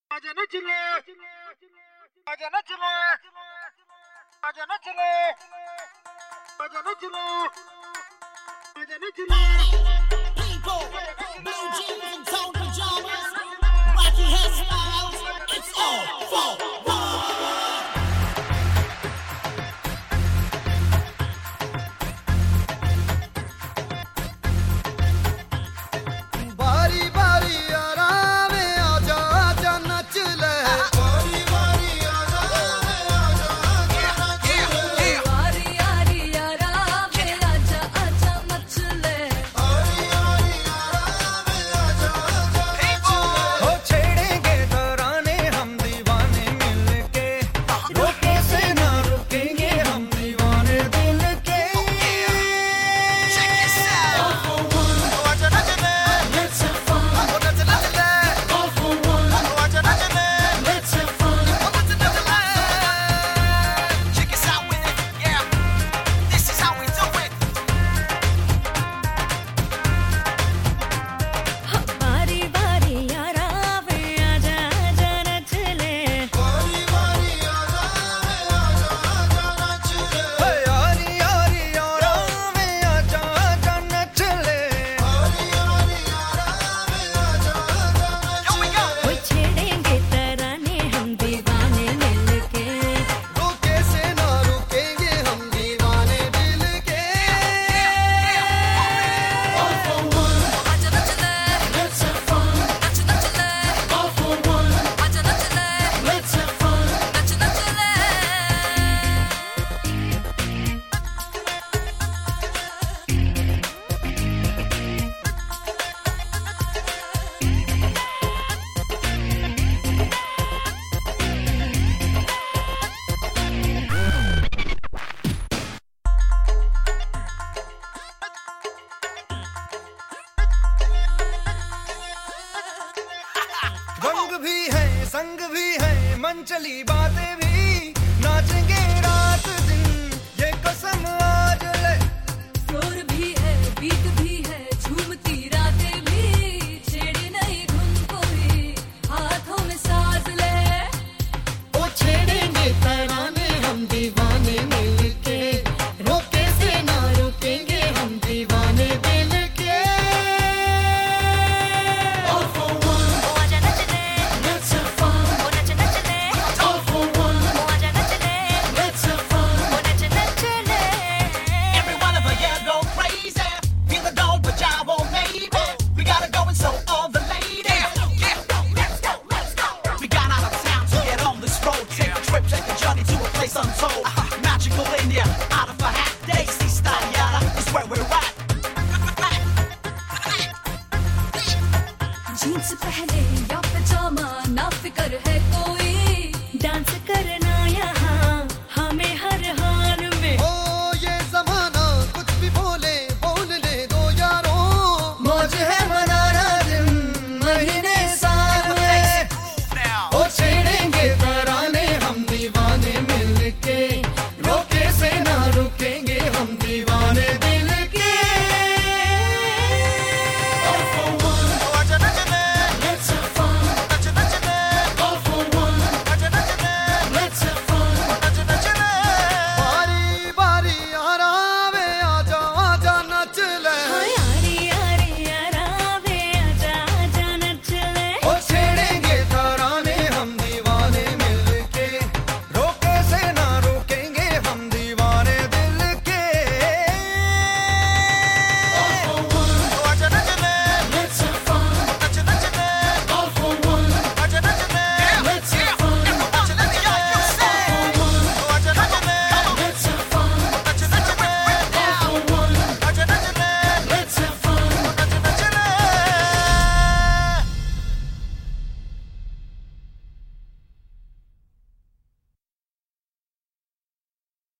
आजा न चले, आजा न चले, आजा न चले, आजा न चले, आजा न चले। People, blue jeans and tone pajamas, wacky hairstyles, it's all for one. बारी बारी आराम आजा आजा नच ले, बारी बारी आराम आजा आजा नच ले, यारी यारी आराम आजा आजा मच ले, बारी बारी आराम आजा आजा नच ले। हो छेड़ेंगे तराने हम दीवाने मिलके, रोके से ना रुकेंगे हम दीवाने दिल के। आजा नच ले, Let's have fun, नच नच ले, all for one. आजा नच ले, Let's have fun, नच नच ले। Check us out with it, yeah. This is how we do it. बारी बारी आराम आजा आजा नच ले, बारी बारी आराम आजा आजा नच ले, हे यारी यारी आराम आजा आजा नच ले, बारी बारी आराम आजा आजा नच Here we go. वो छेड़ेंगे तराने हम दीवाने मिलके, रोके से ना रुकेंगे हम दीवाने दिल के। all for one. आजा नच ले, Let's have fun, नच नच ले, all for one. आजा नच ले, Let's have fun, नच नच ले। रंग भी है संग भी है मन चली बातें भी, नाचेंगे रात दिन ये कसम आज ले। फ्लोर भी है बीट भी है झूमती रातें भी, छेड़े नहीं धुन कोई हाथों में साज ले, ओ छेड़ेंगे तराने हम दीवाने मिलके, रोके से ना रुकेंगे हम दीवाने दिल के। All for one, आजा नच ले, let's have fun, नच नच ले, all for one, आजा नच ले, let's have fun. नच नच ले। Every one of us, yeah, go crazy. Feel the gold, but I won't maybe. We gotta go and so all the ladies. Yeah, let's go, let's go. We got out of town to get on this road. Take a trip, take a journey to a place untold. Magical India, out of a half day. See, Yada is where we're at. Jeans पहने या पजामा